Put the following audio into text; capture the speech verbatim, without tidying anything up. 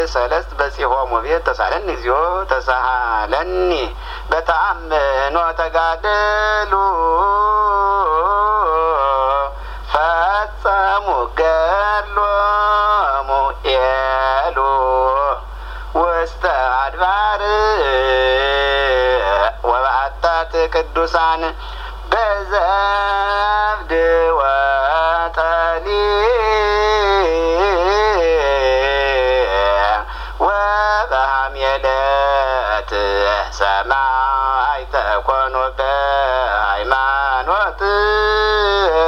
ሰለስት በጽሖሙ ቤት ተሳለኒ እግዚኦ ተሳሃለኒ በተአምኖ ተጋደሉ ፈጸሙ ገድሎሙ ኤሉ ውስተ አድባር ወበዓታት ቅዱሳን በዘብድ ወጠሊ ወበሐምየለት ሰማይ ተኮኑ